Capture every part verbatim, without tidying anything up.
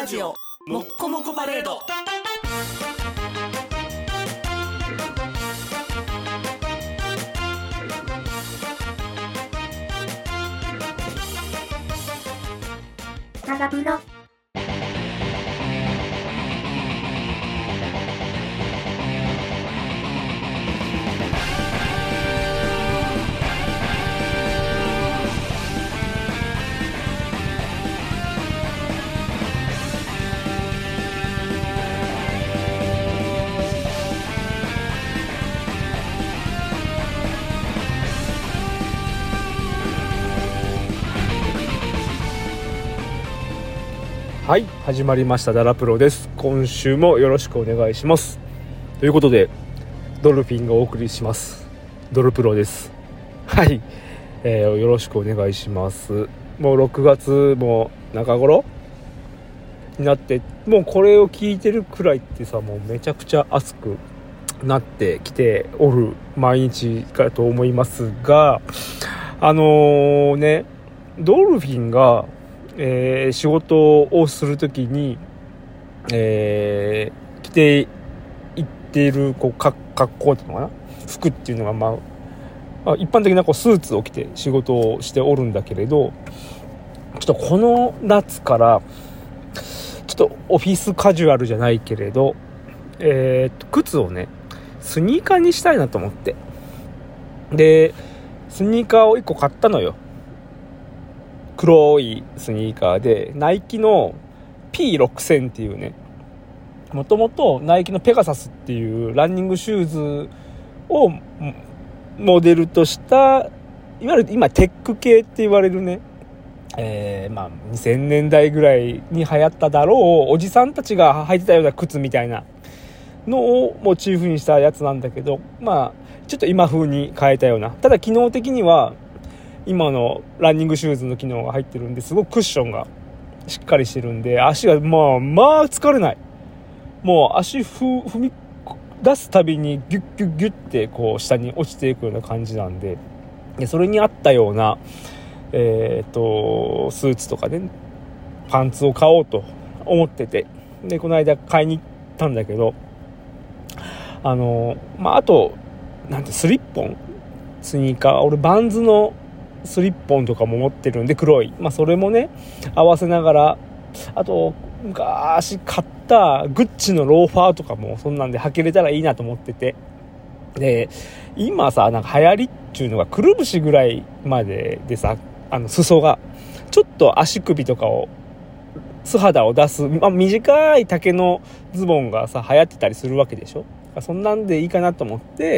ラジオもっこもこパレード。 タガプロ。 はい、始まりましたダラプロです。今週もよろしくお願いします。ということでドルフィンがお送りしますドルプロです。はい、えー、よろしくお願いします。もうろくがつも中頃になって、もうこれを聞いてるくらいってさ、もうめちゃくちゃ暑くなってきておる毎日かと思いますが、あのー、ねドルフィンがえー、仕事をするときに、えー、着ていっているこうか格好っていうのかな、服っていうのが、まあ、まあ、一般的なこうスーツを着て仕事をしておるんだけれど、ちょっとこの夏からちょっとオフィスカジュアルじゃないけれど、えー、靴をねスニーカーにしたいなと思って、でスニーカーをいっこ買ったのよ。黒いスニーカーでナイキの ピーろくせん っていうね、もともとナイキのペガサスっていうランニングシューズをモデルとしたいわゆる今テック系って言われるね、えー、まあにせんねんだいぐらいに流行っただろうおじさんたちが履いてたような靴みたいなのをモチーフにしたやつなんだけど、まあちょっと今風に変えたような、ただ機能的には今のランニングシューズの機能が入ってるんで、すごくクッションがしっかりしてるんで、足がまあまあ疲れない。もう足ふ踏み出すたびにギュッギュッギュッってこう下に落ちていくような感じなんで、でそれに合ったようなえー、っとスーツとかねパンツを買おうと思ってて、でこの間買いに行ったんだけど、あのまああとなんてスリッポンスニーカー、俺バンズのスリッポンとかも持ってるんで黒い、まあそれもね合わせながら、あと昔買ったグッチのローファーとかもそんなんで履けれたらいいなと思ってて、で今さなんか流行りっていうのがくるぶしぐらいまででさ、あの裾がちょっと足首とかを素肌を出す、まあ、短い丈のズボンがさ流行ってたりするわけでしょ。そんなんでいいかなと思って、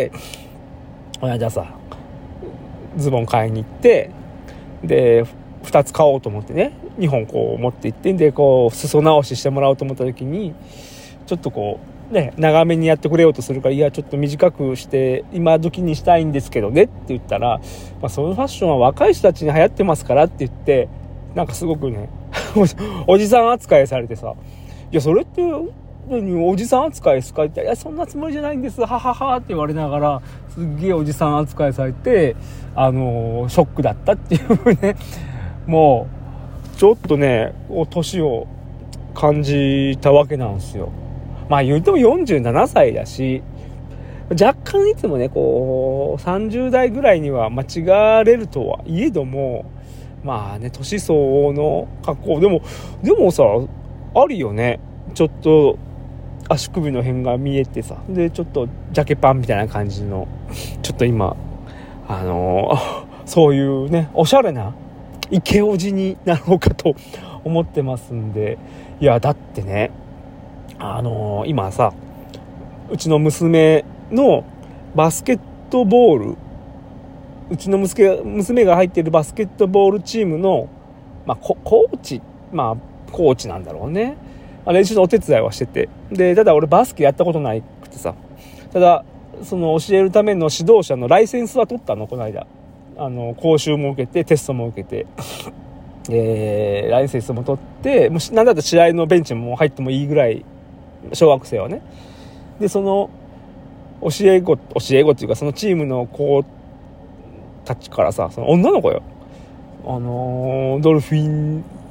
この間さズボン買いに行って、でふたつ買おうと思ってねにほんこう持って行って、でこう裾直ししてもらおうと思った時に、ちょっとこうね長めにやってくれようとするから、いやちょっと短くして今時にしたいんですけどねって言ったら、まあ、そのファッションは若い人たちに流行ってますからって言って、なんかすごくねおじさん扱いされてさ、いやそれっておじさん扱いですかって言ったら、いやそんなつもりじゃないんですはははって言われながら、すっげえおじさん扱いされて、あのー、ショックだったっていうねもうちょっとね年を感じたわけなんですよ。まあ言うてもよんじゅうななさいだし、若干いつもねこうさんじゅうだいぐらいには間違われるとはいえども、まあね年相応の格好でもでもさあるよね、ちょっと足首の辺が見えてさ、でちょっとジャケパンみたいな感じの、ちょっと今あのー、そういうねおしゃれなイケオジになろうかと思ってますんで、いやだってねあのー、今さうちの娘のバスケットボールうちの娘娘が入っているバスケットボールチームの、まあ、コーチまあコーチなんだろうね、練習のお手伝いはしてて、でただ俺バスケやったことなくてさ、ただその教えるための指導者のライセンスは取ったのこの間、あの講習も受けてテストも受けて、えー、ライセンスも取って、もうなんだったら試合のベンチも入ってもいいぐらい、小学生はね。でその教え子教え子っていうかそのチームの子たちからさ、その女の子よ、あのー、ドルフィン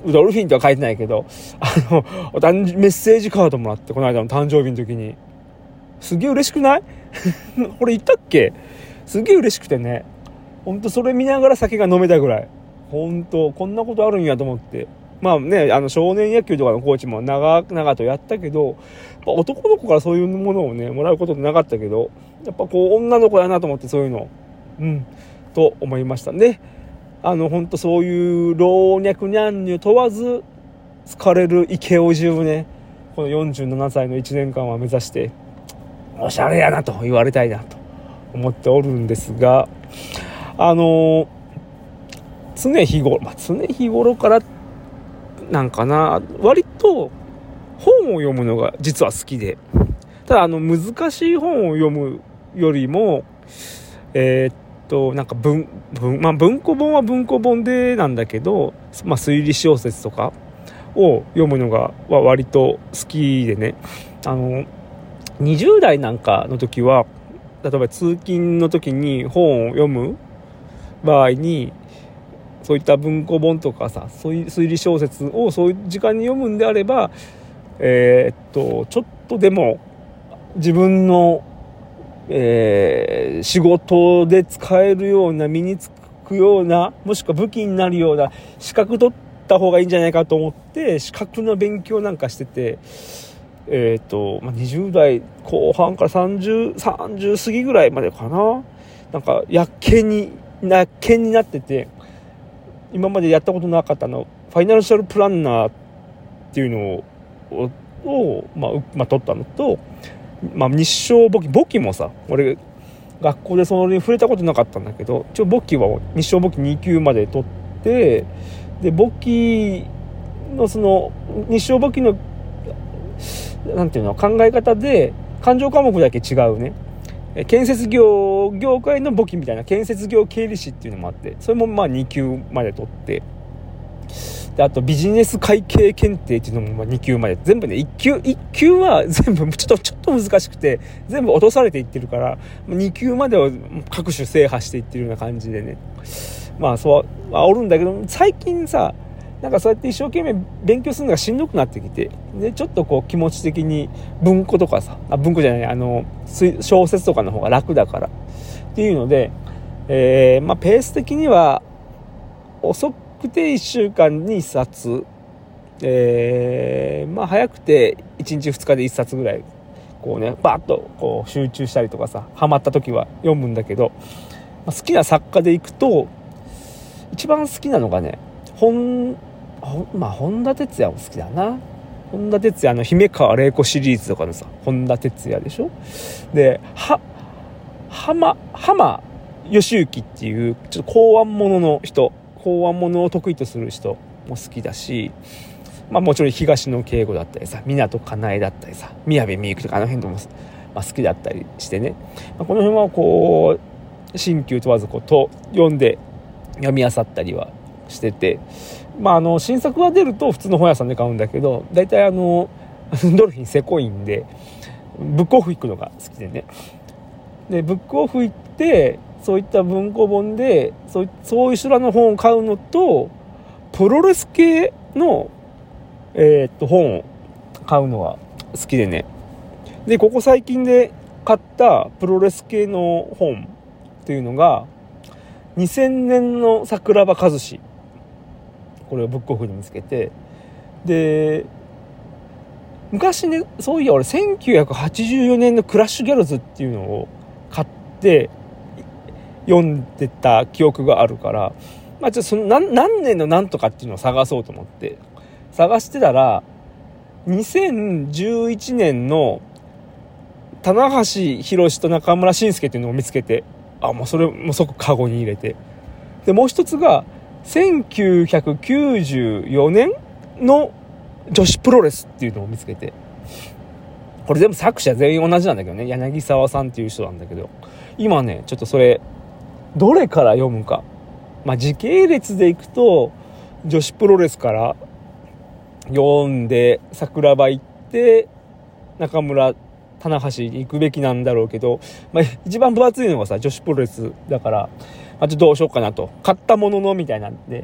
ドルフィンとは書いてないけど、あのお誕メッセージカードもらって、この間の誕生日の時にすげえ嬉しくないこれ言ったっけ。すげえ嬉しくてね、ほんとそれ見ながら酒が飲めたぐらい、ほんとこんなことあるんやと思って。まあね、あの少年野球とかのコーチも長々とやったけど、男の子からそういうものをねもらうことってなかったけど、やっぱこう女の子やなと思って、そういうのうんと思いましたね。あの本当そういう老若男女問わず好かれるイケオジをね、このよんじゅうななさいのいちねんかんは目指しておしゃれやなと言われたいなと思っておるんですが、あの常日頃、まあ、常日頃からなんかな、割と本を読むのが実は好きで、ただあの難しい本を読むよりもえー、っとなんか 文, 文, まあ、文庫本は文庫本でなんだけど、まあ、推理小説とかを読むのがは割と好きでね、あのにじゅう代なんかの時は、例えば通勤の時に本を読む場合に、そういった文庫本とかさ、そういう推理小説をそういう時間に読むんであれば、えー、っとちょっとでも自分の、えー、仕事で使えるような、身につくような、もしくは武器になるような資格取った方がいいんじゃないかと思って資格の勉強なんかしてて、えー、っとまあ、にじゅう代後半からさんじゅう、さんじゅう過ぎぐらいまでかな、なんかやっけになっけになってて、今までやったことなかったのファイナンシャルプランナーっていうのをを、まあまあ、取ったのと、まあ、日商簿記簿記もさ、俺学校でそのに触れたことなかったんだけど、一応簿記は日商簿記に級まで取って、で簿記のその日商簿記のなんていうの考え方で勘定科目だけ違うね、建設業業界の簿記みたいな建設業経理士っていうのもあって、それもまあに級まで取って、であとビジネス会計検定っていうのもまあに級まで、全部ねいっ級いっ級は全部ちょっとちょっと難しくて全部落とされていってるから、に級までを各種制覇していってるような感じでね、まあそうはおるんだけど、最近さなんかそうやって一生懸命勉強するのがしんどくなってきて、でちょっとこう気持ち的に文庫とかさ、あ文庫じゃないあの小説とかの方が楽だからっていうので、えーまあ、ペース的には遅くていっしゅうかんにいっさつ、えーまあ、早くていちにちふつかでいっさつぐらいこうねバーッとこう集中したりとかさ、ハマった時は読むんだけど、まあ、好きな作家でいくと一番好きなのがね本まあ本田哲也も好きだな。本田哲也の姫川玲子シリーズとかのさ、本田哲也でしょ。では浜浜義行っていうちょっと公安者の人、公安者を得意とする人も好きだし、まあもちろん東野圭吾だったりさ、湊かなえだったりさ、宮部みゆきとかあの辺でも、まあ、好きだったりしてね、まあ、この辺はこう新旧問わずこうと読んで読み漁ったりはしてて、まあ、あの新作が出ると普通の本屋さんで買うんだけど、だいたいあのドルフィンせこいんでブックオフ行くのが好きでね、でブックオフ行ってそういった文庫本でそうい、そういう人らの本を買うのと、プロレス系の、えー、っと本を買うのが好きでね、でここ最近で買ったプロレス系の本っていうのがにせんねんの桜庭和志、これをブックオフに見つけて、で昔ね、そういや俺せんきゅうひゃくはちじゅうよねんのクラッシュギャルズっていうのを買って読んでた記憶があるから、まあ、ちょっとその 何, 何年の何とかっていうのを探そうと思って探してたら、にせんじゅういちねんの棚橋弘と中村慎介っていうのを見つけて、あもうそれも即カゴに入れて、でもう一つがせんきゅうひゃくきゅうじゅうよねんの女子プロレスっていうのを見つけて、これ全部作者全員同じなんだけどね、柳沢さんっていう人なんだけど、今ねちょっとそれどれから読むか、まあ時系列でいくと女子プロレスから読んで桜庭行って中村棚橋に行くべきなんだろうけど、まあ、一番分厚いのがさ女子プロレスだから、まあ、ちょっとどうしようかなと、買ったもののみたいなんで、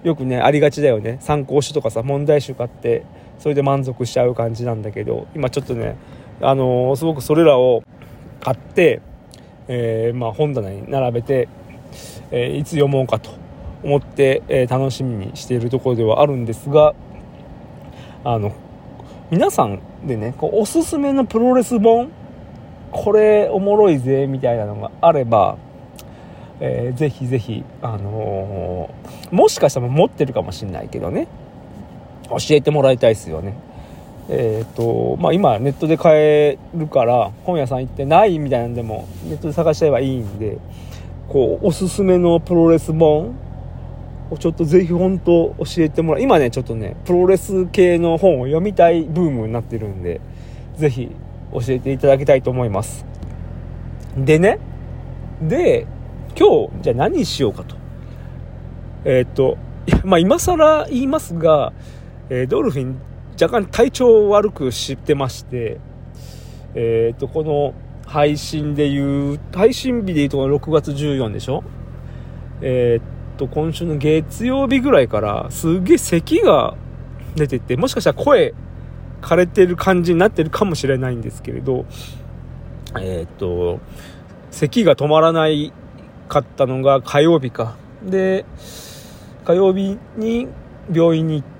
よくねありがちだよね。参考書とかさ問題集買ってそれで満足しちゃう感じなんだけど、今ちょっとねあのー、すごくそれらを買って、えーまあ、本棚に並べて、えー、いつ読もうかと思って、えー、楽しみにしているところではあるんですが、あの皆さんでねこうおすすめのプロレス本これおもろいぜみたいなのがあれば、えー、ぜひぜひ、あのー、もしかしたら持ってるかもしれないけどね教えてもらいたいですよね。えーとまあ、今ネットで買えるから本屋さん行ってないみたいなんでもネットで探しちゃえばいいんで、こうおすすめのプロレス本をちょっとぜひ本当教えてもらう。今ねちょっとねプロレス系の本を読みたいブームになってるんで、ぜひ教えていただきたいと思います。でねで今日じゃあ何しようかと、えーとまあ今更言いますが、えー、ドルフィン若干体調を悪くしてまして、えーとこの配信でいう配信日でいうとろくがつじゅうよっかでしょ。えーと今週の月曜日ぐらいからすげえ咳が出てて、もしかしたら声枯れてる感じになってるかもしれないんですけれど、えーと咳が止まらないかったのが火曜日かで、火曜日に病院に行って、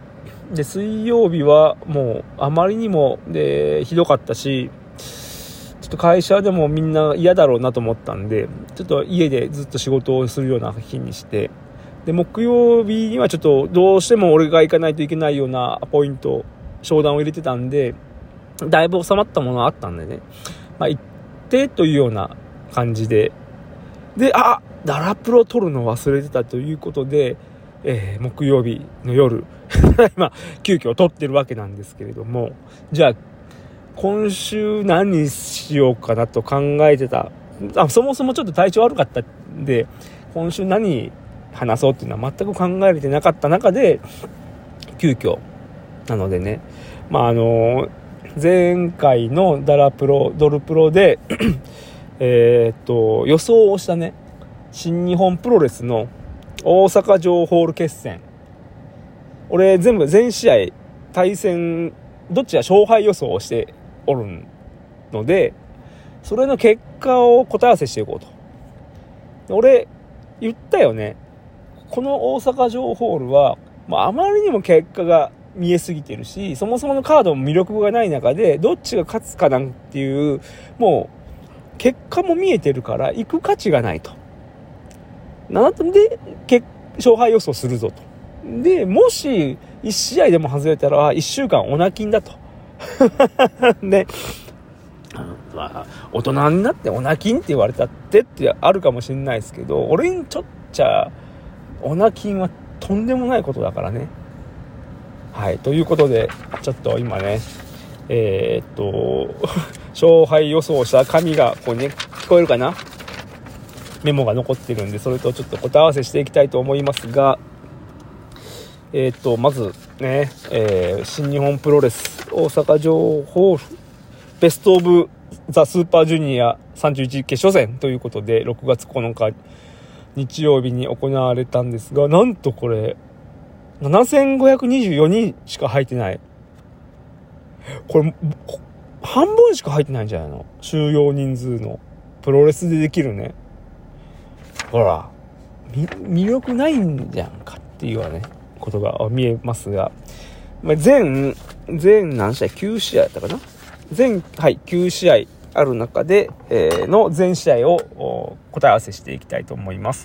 で水曜日はもうあまりにもでひどかったし、ちょっと会社でもみんな嫌だろうなと思ったんで、ちょっと家でずっと仕事をするような日にして、で木曜日にはちょっとどうしても俺が行かないといけないようなアポイント商談を入れてたんで、だいぶ収まったものがあったんでね、まあ、行ってというような感じで、であダラプロ撮るの忘れてたということで、えー、木曜日の夜今急遽撮ってるわけなんですけれども、じゃあ今週何しようかなと考えてた。あそもそもちょっと体調悪かったんで今週何話そうっていうのは全く考えられてなかった中で急遽なのでね、まああの前回のダラプロドルプロでえっと予想をしたね新日本プロレスの大阪城ホール決戦、俺全部全試合対戦どっちが勝敗予想をしておるので、それの結果を答え合わせしていこうと俺言ったよね。この大阪城ホールは、まあ、あまりにも結果が見えすぎてるし、そもそものカードも魅力がない中でどっちが勝つかなんていうもう結果も見えてるから行く価値がないと。なんで勝敗予想するぞと。でもしいち試合でも外れたらいっしゅうかんオナキンだとで、まあ、大人になってオナキンって言われたってってあるかもしれないですけど、俺にとっちゃオナキンはとんでもないことだからね。はい、ということでちょっと今ねえー、っと勝敗予想した紙がこうね聞こえるかな、メモが残ってるんでそれとちょっと答え合わせしていきたいと思いますが、えー、っとまずね、えー、新日本プロレス大阪城ホールベストオブザスーパージュニアさんじゅういち決勝戦ということでろくがつここのか日曜日に行われたんですが、なんとこれななせんごひゃくにじゅうよにんしか入ってない。これ半分しか入ってないんじゃないの、収容人数の。プロレスでできるね。ほら魅力ないんじゃんかっていうようなねことが見えますが、まあ、全全何試合きゅう試合だったかな、全はいきゅう試合ある中で、えー、の全試合を答え合わせしていきたいと思います。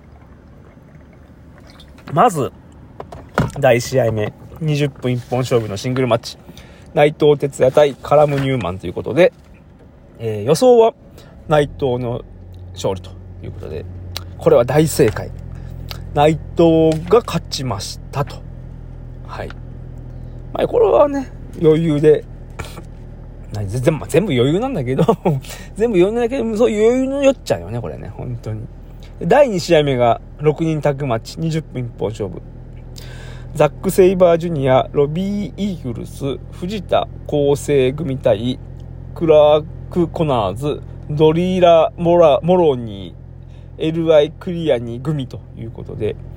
まずだいいち試合目にじゅっぷん一本勝負のシングルマッチ、内藤哲也対カラムニューマンということで、えー、予想は内藤の勝利ということで、これは大正解。内藤が勝ちましたと。はい。まあこれはね余裕で、全部全部余裕なんだけど全部余裕なんだけど、そう余裕のよっちゃうよねこれね本当に。だいに試合目がろくにんタッグマッチにじゅっぷん一本勝負、ザック・セイバージュニア、ロビー・イーグルス、藤田康生組対クラーク・コナーズ、ドリーラ・モラモロニー、エルアイ クリアニ組ということで、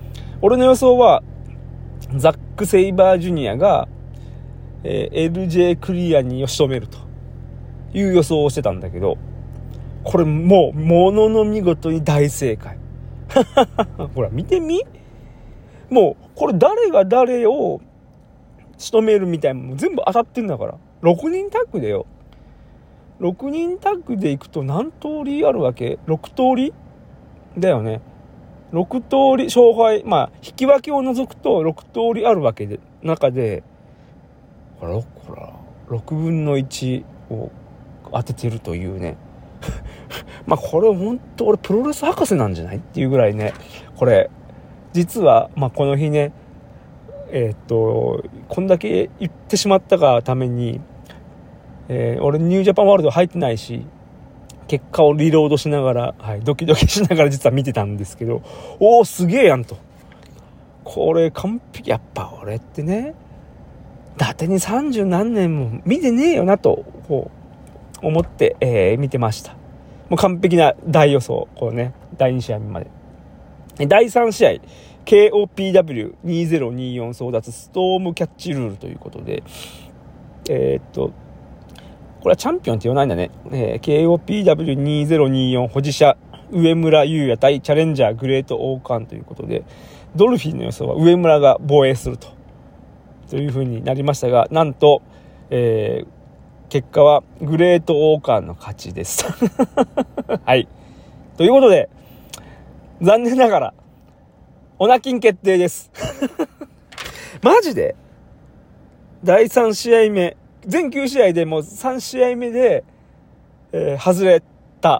俺の予想はザック・セイバージュニアが、えー、エルジェー クリアにを仕留めるという予想をしてたんだけど、これもうものの見事に大正解ほら見てみ、もうこれ誰が誰を仕留めるみたいなのも全部当たってんだから。ろくにんタッグでよ、ろくにんタッグでいくと何通りあるわけ？ろく通りだよね。ろく通り勝敗、まあ引き分けを除くとろく通りあるわけで、中でほらほらろくぶんのいちを当ててるというねまあこれ本当俺プロレス博士なんじゃないっていうぐらいね、これ実はまあこの日ね、えー、っとこんだけ言ってしまったがために、えー、俺ニュージャパンワールド入ってないし、結果をリロードしながら、はい、ドキドキしながら実は見てたんですけど、おーすげえやんと、これ完璧、やっぱ俺ってね伊達にさんじゅうなんねんも見てねえよなとこう思って、えー、見てました。もう完璧な大予想、こうねだいに試合目まで。だいさん試合 ケーオーピーダブリューにせんにじゅうよん 争奪ストームキャッチルールということで、えー、っとこれはチャンピオンって言わないんだね、えー、ケーオーピーダブリューにせんにじゅうよん 保持者上村優也対チャレンジャーグレートオーカンということで、ドルフィンの予想は上村が防衛するとという風になりましたが、なんと、えー、結果はグレートオーカンの勝ちですはいということで残念ながらオナキン決定ですマジでだいさん試合目、全きゅう試合でもうさん試合目で、えー、外れた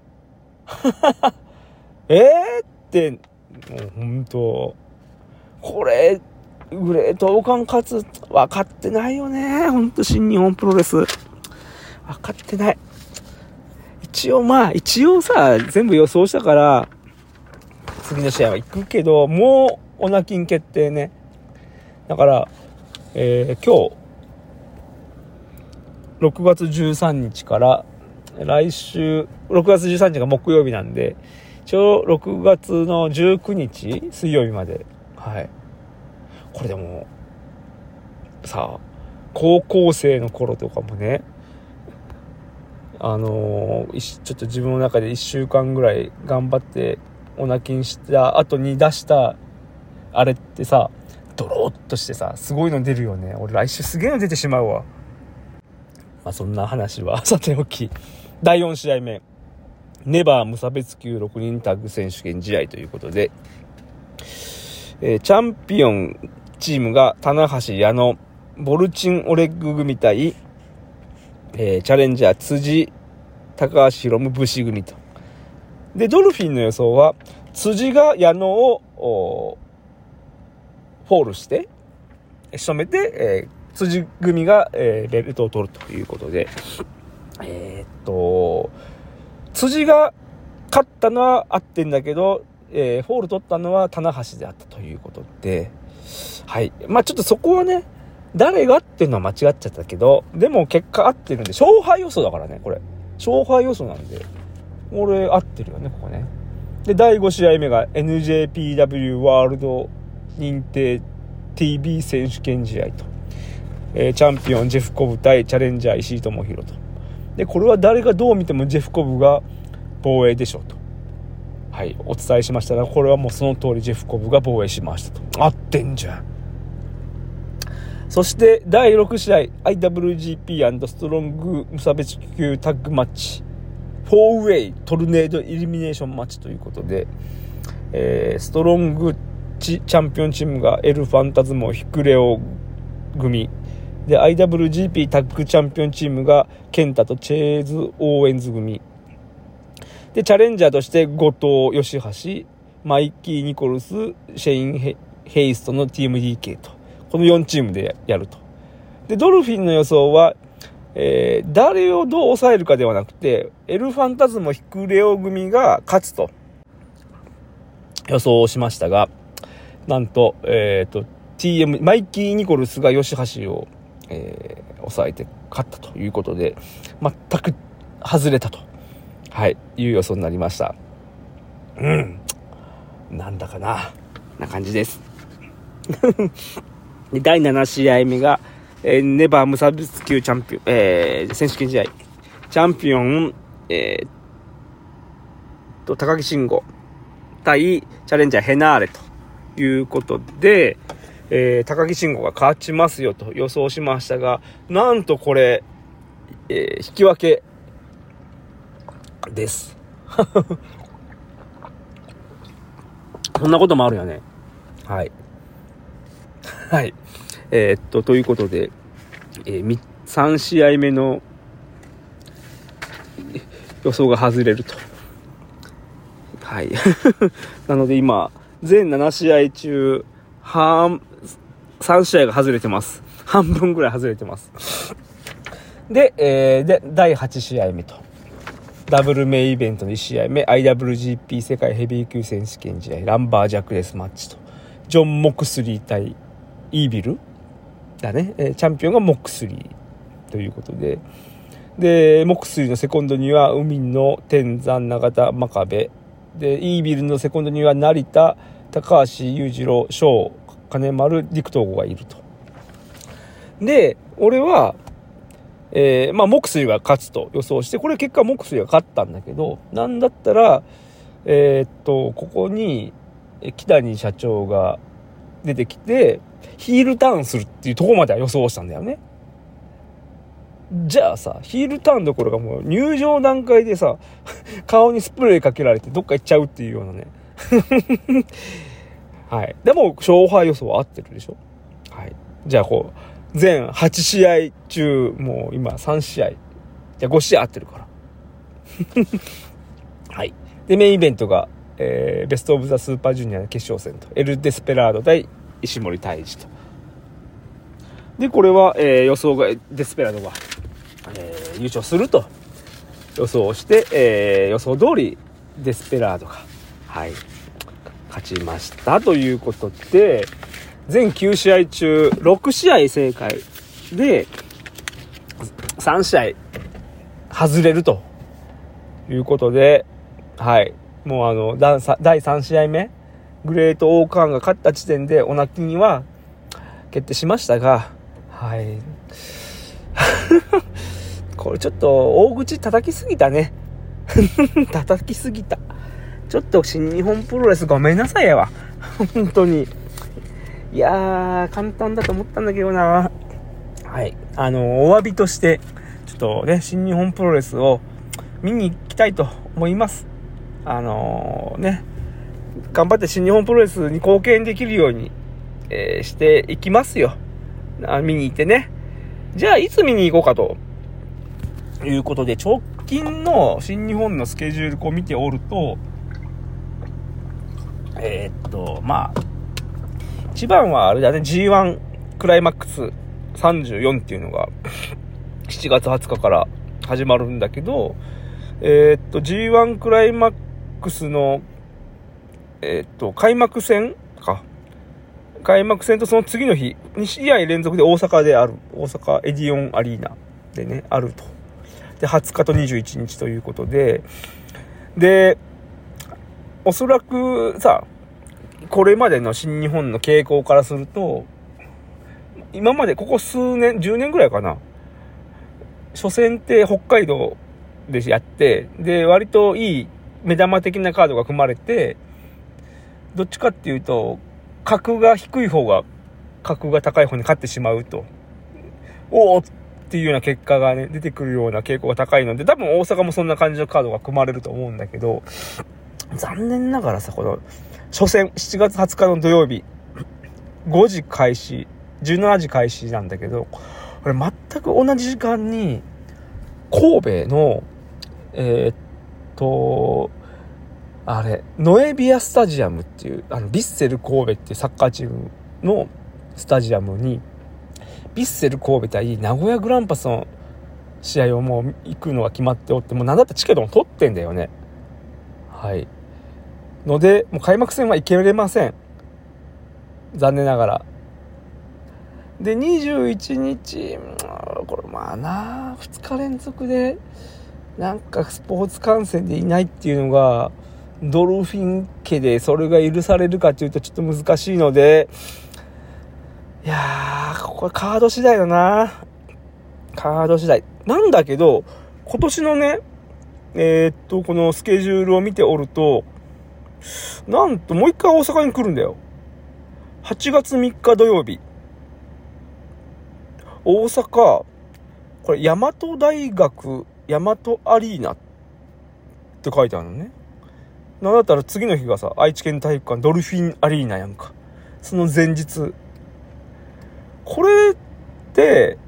えーってもう本当これグレートオーカン勝つ分かってないよね、本当新日本プロレス分かってない。一応まあ一応さ全部予想したから次の試合は行くけど、もうオナキン決定ね。だから、えー、今日ろくがつじゅうさんにちから来週ろくがつじゅうさんにちが木曜日なんで、一応ろくがつのじゅうくにち水曜日まで、はい。これでもさ、高校生の頃とかもね、あのー、ちょっと自分の中でいっしゅうかんぐらい頑張ってオナキンした後に出したあれってさ、ドローっとしてさ、すごいの出るよね。俺来週すげえの出てしまうわ。まあそんな話はさておき、だいよん試合目、ネバー無差別級ろくにんタッグ選手権試合ということで、えー、チャンピオンチームが棚橋矢野ボルチンオレッグ組対、えー、チャレンジャー辻高橋宏夢武士組と。でドルフィンの予想は辻が矢野をフォールして仕留めて、えー、辻組が、えー、ベルトを取るということで、えー、っと辻が勝ったのは合ってんだけど、えー、フォール取ったのは棚橋であったということで、はい、まあちょっとそこはね誰がっていうのは間違っちゃったけど、でも結果合ってるんで、勝敗予想だからね、これ勝敗予想なんで俺合ってるよね、ここね。でだいご試合目が エヌジェーピーダブリュー ワールド認定 ティービー 選手権試合と、えー、チャンピオンジェフコブ対チャレンジャー石井智弘と。でこれは誰がどう見てもジェフコブが防衛でしょうと、はい、お伝えしましたが、これはもうその通りジェフコブが防衛しましたと。合ってんじゃん。そしてだいろく試合 アイダブリュージーピー& ストロング無差別級タッグマッチフォーウェイトルネードイルミネーションマッチということで、えー、ストロングチチャンピオンチームがエルファンタズモヒクレオ組で、 アイダブリュージーピー タッグチャンピオンチームがケンタとチェーズ・オーエンズ組で、チャレンジャーとして後藤義橋マイキー・ニコルスシェイン・ヘイストの ティーエムディーケー と、このよんチームでやると。でドルフィンの予想は、えー、誰をどう抑えるかではなくてエルファンタズモヒクレオ組が勝つと予想をしましたが、なんと、えーと、ティーエム マイキー・ニコルスが吉橋を、えー、抑えて勝ったということで、全く外れたと、はい、いう予想になりました。うん、なんだかなな感じですでだいなな試合目が、えー、ネバー無差別級チャンピオン、えー、選手権試合チャンピオン、えー、と高木慎吾対チャレンジャーヘナーレということで、えー、高木慎吾が勝ちますよと予想しましたが、なんとこれ、えー、引き分けですそんなこともあるよね。はいはいえー、っとということで、えー、さん試合目の予想が外れると。はいなので今全なな試合中半さん試合が外れてます。半分ぐらい外れてますで、えー、でだいはち試合目とダブルメインイベントのいち試合目 アイダブリュージーピー 世界ヘビー級選手権試合ランバージャックレスマッチとジョン・モクスリー対イービルだね、えー、チャンピオンがモクスリーということで、でモクスリーのセコンドには海野天山永田真壁でイービルのセコンドには成田高橋裕次郎翔金丸陸東吾がいると。で俺は、えー、まあモクスリーが勝つと予想して、これ結果モクスリーが勝ったんだけど、なんだったらえー、っとここに木谷社長が出てきてヒールターンするっていうところまでは予想したんだよね。じゃあさ、ヒールターンどころかもう入場段階でさ顔にスプレーかけられてどっか行っちゃうっていうようなねはいでも勝敗予想は合ってるでしょ。はいじゃあこう全はち試合中もう今さん試合じゃあご試合合ってるからはいでメインイベントが、えー、ベストオブザスーパージュニアの決勝戦とエル・デスペラード対石森泰治と。でこれは、えー、予想がデスペラードが、えー、優勝すると予想して、えー、予想通りデスペラードがはい勝ちましたということで、全きゅう試合中ろく試合正解でさん試合外れるということで、はいもうあのだいさん試合目グレートオーカーンが勝った時点でオナキには決定しましたが、はいこれちょっと大口叩きすぎたね叩きすぎた。ちょっと新日本プロレスごめんなさいやわ本当に。いやー簡単だと思ったんだけどな。はいあのお詫びとしてちょっとね新日本プロレスを見に行きたいと思います。あのー、ね頑張って新日本プロレスに貢献できるように、えー、していきますよ。あ見に行ってね。じゃあいつ見に行こうかということで、直近の新日本のスケジュールを見ておると、えー、っとまあ一番はあれだね ジーワン クライマックスさんじゅうよんっていうのがしちがつはつかから始まるんだけど、えー、っと ジーワン クライマックスのえー、っと開幕戦か開幕戦とその次の日に試合連続で大阪である大阪エディオンアリーナでねあると。ではつかとにじゅういちにちということで、でおそらくさこれまでの新日本の傾向からすると、今までここ数年じゅうねんぐらいかな、初戦って北海道でやって、で割といい目玉的なカードが組まれて、どっちかっていうと格が低い方が格が高い方に勝ってしまうと、おおっていうような結果がね出てくるような傾向が高いので、多分大阪もそんな感じのカードが組まれると思うんだけど、残念ながらさこの初戦しちがつはつかの土曜日ごじ開始じゅうしちじ開始なんだけど、これ全く同じ時間に神戸のえー、っとあれノエビアスタジアムっていうあのヴィッセル神戸っていうサッカーチームのスタジアムにヴィッセル神戸対名古屋グランパスの試合をもう行くのが決まっておって、もう何だったらチケットも取ってんだよね。はいのでもう開幕戦は行けれません、残念ながら。でにじゅういちにちこれまあなふつか連続でなんかスポーツ観戦でいないっていうのがドルフィン家でそれが許されるかというとちょっと難しいので、いやーこれカード次第だな。カード次第なんだけど、今年のねえー、っとこのスケジュールを見ておると、なんともう一回大阪に来るんだよ。はちがつみっか土曜日、大阪、これ大和大学大和アリーナって書いてあるのね。なんだったら次の日がさ、愛知県体育館ドルフィンアリーナやんか。その前日、これって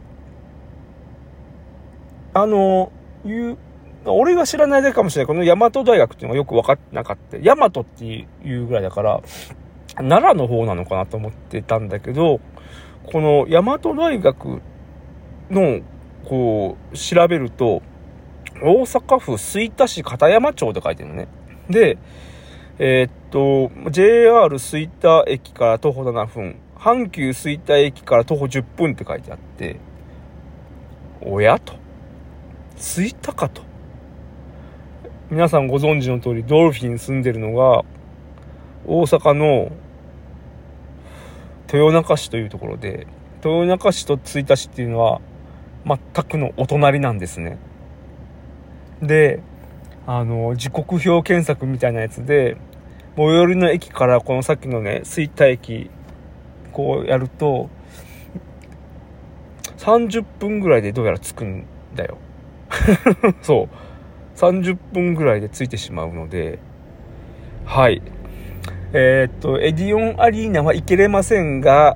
あのいう俺が知らないだけかもしれない。この大和大学っていうのがよく分かってなかった。大和っていうぐらいだから奈良の方なのかなと思ってたんだけど、この大和大学のこう調べると、大阪府吹田市片山町って書いてるのね。で、えー、っと ジェイアール 吹田駅から徒歩ななふん、阪急吹田駅から徒歩じゅっぷんって書いてあって、おやと、吹田かと。皆さんご存知の通り、ドルフィン住んでるのが大阪の豊中市というところで、豊中市と吹田市っていうのは全くのお隣なんですね。で、あの時刻表検索みたいなやつで最寄りの駅からこのさっきのね吹田駅こうやるとさんじゅっぷんぐらいでどうやら着くんだよそうさんじゅっぷんぐらいで着いてしまうので、はいえー、っとエディオンアリーナは行けれませんが、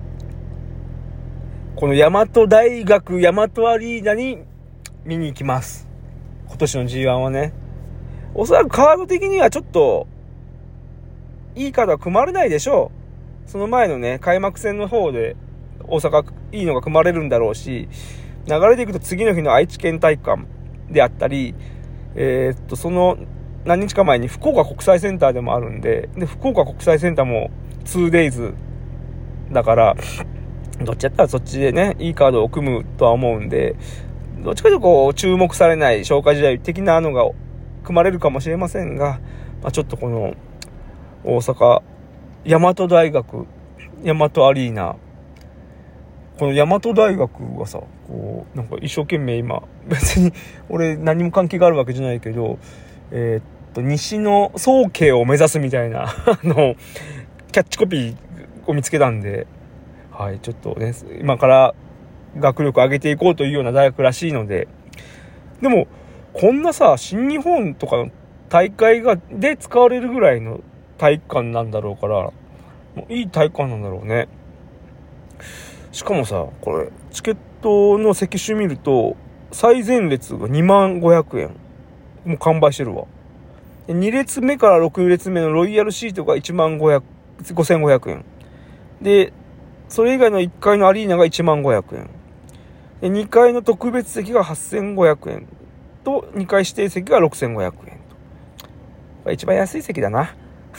この大和大学大和アリーナに見に行きます。今年の ジーワン はね、おそらくカード的にはちょっといいカードは組まれないでしょう。その前のね開幕戦の方で大阪いいのが組まれるんだろうし、流れでいくと次の日の愛知県体育館であったり、えー、っとその何日か前に福岡国際センターでもあるんで、で福岡国際センターも ツーデイズ だから、どっちやったらそっちでねいいカードを組むとは思うんで、どっちかというとこう注目されない消化試合的なのが組まれるかもしれませんが、まあ、ちょっとこの大阪大和大学大和アリーナ、この大和大学がさ、こうなんか一生懸命今別に俺何も関係があるわけじゃないけど、えー、っと西の早慶を目指すみたいなあのキャッチコピーを見つけたんで、はい、ちょっとね今から学力上げていこうというような大学らしいので、でもこんなさ新日本とかの大会がで使われるぐらいの体育館なんだろうから、もういい体育館なんだろうね。しかもさ、これチケットの席種見ると最前列がにまんごひゃくえん、もう完売してるわ。に列目からろく列目のロイヤルシートがいちまんごせんごひゃくえんで、それ以外のいっかいのアリーナがいちまんごひゃくえんで、にかいの特別席がはっせんごひゃくえんと、にかい指定席がろくせんごひゃくえんと、一番安い席だな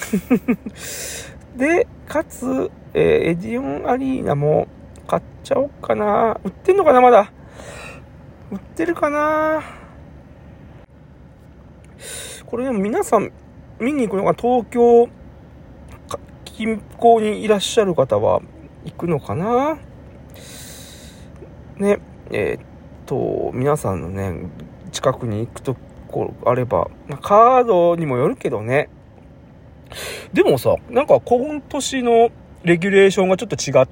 でかつ、えー、エディオンアリーナも買っちゃおうかな。売ってんのかな、まだ売ってるかな。これでも皆さん見に行くのが東京近郊にいらっしゃる方は行くのかなね。えー、っと皆さんのね近くに行くとこあれば、カードにもよるけどね。でもさ、なんか今年のレギュレーションがちょっと違って、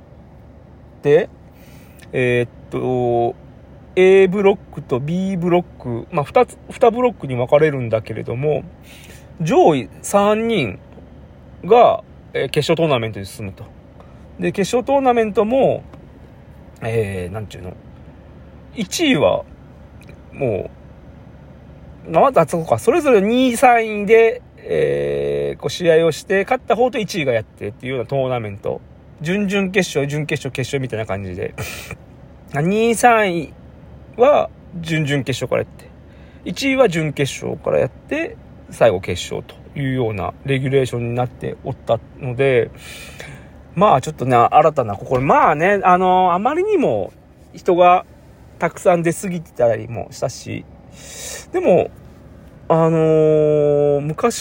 えー、っと A ブロックと B ブロック、まあ2つ2ブロックに分かれるんだけれども、上位さんにんが、えー、決勝トーナメントに進むと。で決勝トーナメントも、えー、なんちゅうの、いちいはもうまたそうか、それぞれにいさんいで、えー、こう試合をして勝った方といちいがやってっていうようなトーナメント、準々決勝準決勝決勝みたいな感じで、にいさんいは準々決勝からやって、いちいは準決勝からやって最後決勝というようなレギュレーションになっておったので、まあちょっとね新たなここまあね、あのー、あまりにも人がたくさん出過ぎてたりもしたし、でもあのー、昔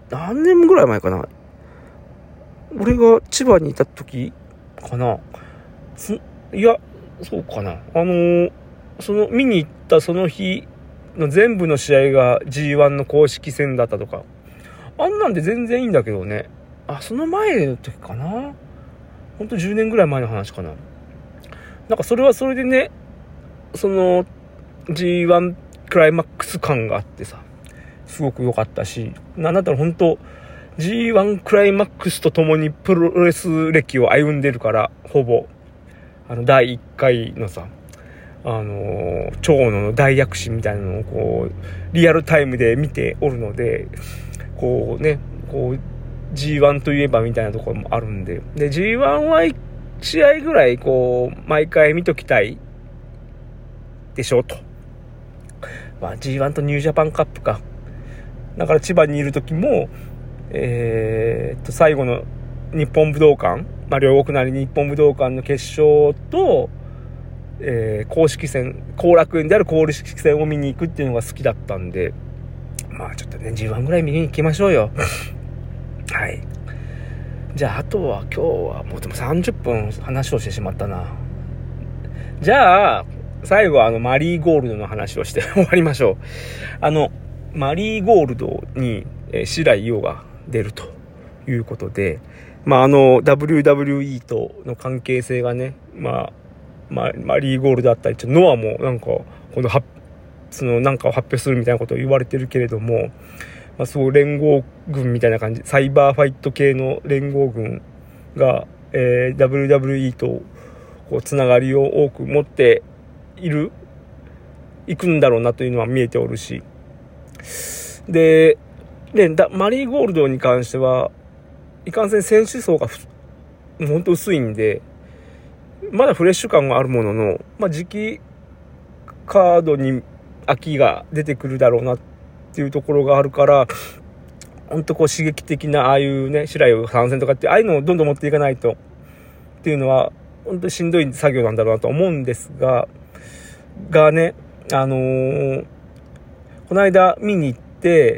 何年ぐらい前かな、俺が千葉にいた時かな、いやそうかな、あのー、その見に行ったその日の全部の試合が ジーワン の公式戦だったとか、あんなんで全然いいんだけどね。あ、その前の時かな、ほんとじゅうねんぐらい前の話かな。なんかそれはそれでね、その ジーワン クライマックス感があってさ、すごく良かったし、なんだったらほんと ジーワン クライマックスとともにプロレス歴を歩んでるから、ほぼあのだいいっかいのさ、あのー、長野の大躍進みたいなのをこうリアルタイムで見ておるので、こうね、こう ジーワン といえばみたいなところもあるんで、で ジーワン はいち試合ぐらいこう毎回見ときたいでしょと。まあ ジーワン とニュージャパンカップか。だから千葉にいる時も、えー、っと最後の日本武道館、まあ両国なり日本武道館の決勝と、えー、公式戦、後楽園である公式戦を見に行くっていうのが好きだったんで、まあちょっとね ジーワン ぐらい見に行きましょうよ。はい。じゃああとは今日はもうでもさんじゅっぷん話をしてしまったな。じゃあ最後はあのマリーゴールドの話をして終わりましょう。あのマリーゴールドに、えー、白井伊代が出るということで、まああの ダブリューダブリューイー との関係性がね、まあ、まあ、マリーゴールドだったり、ノアもなんかこのはそのなんかを発表するみたいなことを言われてるけれども、まあ、そう連合軍みたいな感じ、サイバーファイト系の連合軍が、えー、ダブリューダブリューイー とこうつながりを多く持っている行くんだろうなというのは見えておるし、で、でマリーゴールドに関してはいかんせん選手層がほんと薄いんで、まだフレッシュ感があるものの、まあ、次期カードに秋が出てくるだろうなっていうところがあるから、ほんとこう刺激的なああいうね、白井参戦とかってああいうのをどんどん持っていかないとっていうのは本当にしんどい作業なんだろうなと思うんですががね、あのー、この間見に行って、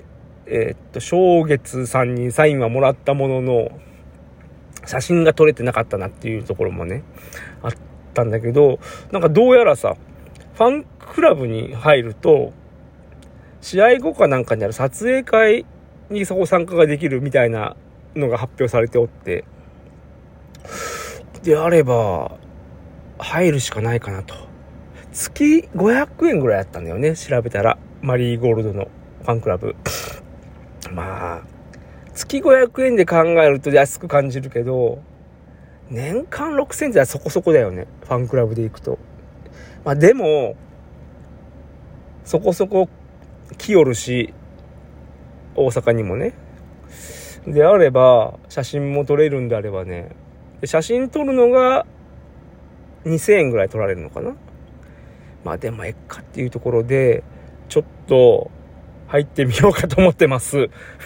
えー、っと正月さんにサインはもらったものの写真が撮れてなかったなっていうところもねあったんだけど、なんかどうやらさ、ファンクラブに入ると試合後かなんかにある撮影会にそこ参加ができるみたいなのが発表されておって、であれば入るしかないかなと。月ごひゃくえんぐらいあったんだよね、調べたら。マリーゴールドのファンクラブまあ月ごひゃくえんで考えると安く感じるけど、年間ろくせんえんってそこそこだよね、ファンクラブで行くと。まあでもそこそこ来よるし、大阪にもね、であれば写真も撮れるんであればね、で写真撮るのがにせんえんぐらい取られるのかな。まあでもえっかっていうところでちょっと入ってみようかと思ってます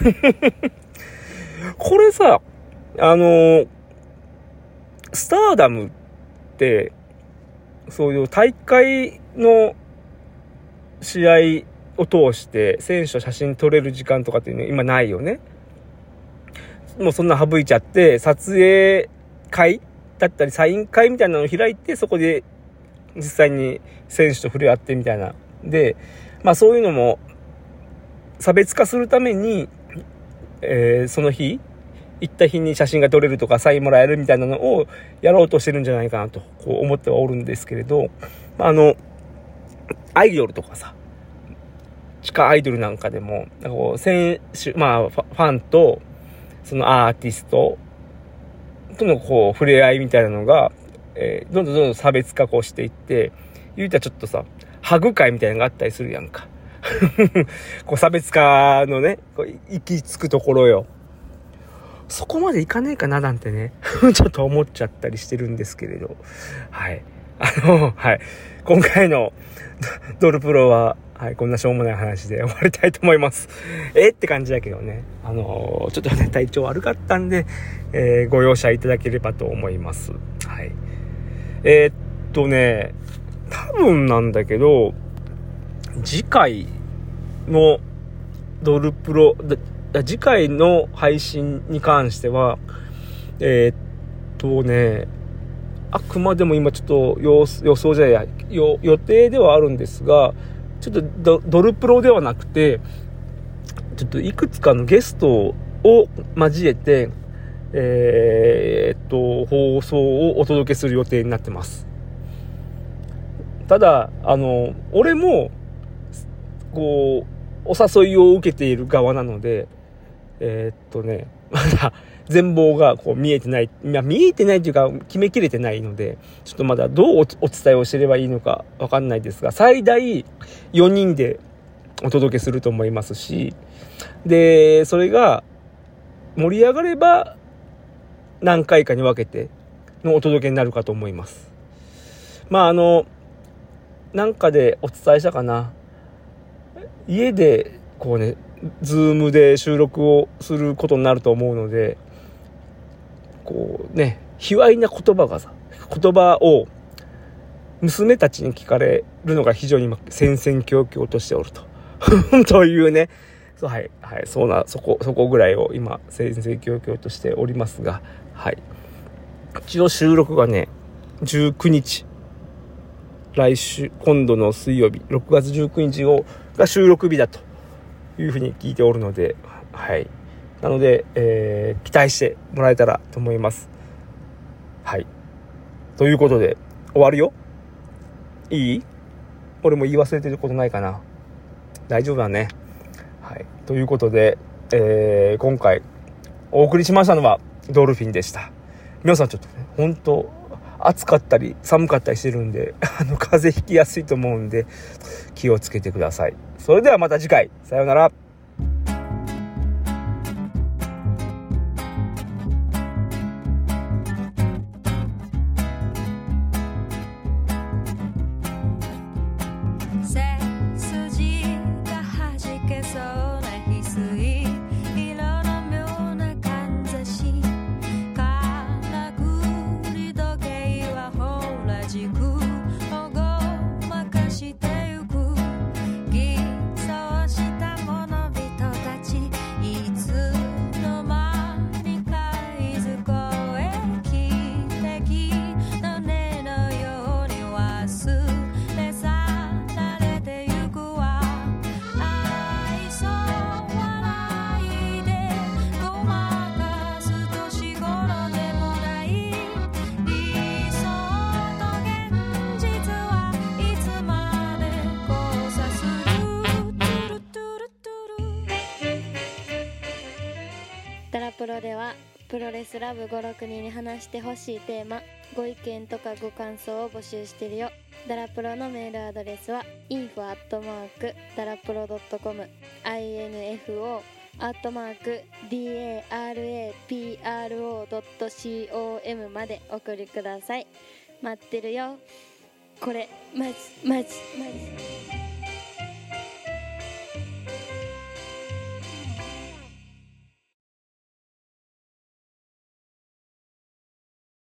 これさ、あのスターダムってそういう大会の試合を通して選手と写真撮れる時間とかっていうの今ないよね。もうそんな省いちゃって、撮影会だったりサイン会みたいなのを開いて、そこで実際に選手と触れ合ってみたいなで、まあそういうのも差別化するために、えー、その日行った日に写真が撮れるとかサインもらえるみたいなのをやろうとしてるんじゃないかなとこう思ってはおるんですけれど、あのアイドルとかさ、地下アイドルなんかでもなんかこう選手、まあファンとそのアーティストとのこう触れ合いみたいなのが、えー、どんどんどんどん差別化こうしていって、言うたらちょっとさハグ会みたいなのがあったりするやんかこう差別化のねこう行き着くところよ。そこまでいかねえかななんてねちょっと思っちゃったりしてるんですけれど、はいあのはい今回のドルプロははい、こんなしょうもない話で終わりたいと思います。えって感じだけどね。あのー、ちょっとね、体調悪かったんで、えー、ご容赦いただければと思います。はい。えー、っとね、多分なんだけど、次回のドルプロ、 次回の配信に関してはえー、っとねあくまでも今ちょっと予想じゃない予定ではあるんですが、ちょっと ド, ドルプロではなくてちょっといくつかのゲストを交えてえー、っと放送をお届けする予定になってます。ただあの俺もこうお誘いを受けている側なので、えー、っとねまだ全貌がこう見えてない、いや見えてないというか決めきれてないので、ちょっとまだどうお伝えをしてればいいのかわかんないですが、最大よにんでお届けすると思いますし、でそれが盛り上がれば何回かに分けてのお届けになるかと思います。まああのなんかでお伝えしたかな、家でこうねズームで収録をすることになると思うので、こうね卑猥な言葉がさ言葉を娘たちに聞かれるのが非常に今戦々恐々としておるとというね、そうはいはいそうなそこそこぐらいを今戦々恐々としておりますが、はい一応収録がねじゅうくにち、来週今度の水曜日ろくがつじゅうくにちをが収録日だというふうに聞いておるので、はいなので、えー、期待してもらえたらと思います。はいということで終わるよ。いい？俺も言い忘れてることないかな。大丈夫だね。はいということで、えー、今回お送りしましたのはドルフィンでした。皆さんちょっとね本当暑かったり寒かったりしてるんであの風邪ひきやすいと思うんで気をつけてください。それではまた次回、さようなら。 ダラプロではプロレスラブご、ろくにんに話してほしいテーマ、ご意見とかご感想を募集してるよ。ダラプロのメールアドレスは インフォ アットマーク ダラプロ ドットコム インフォ アットマーク ダラプロ ドットコム までお送りください。待ってるよ。これマジマジマジ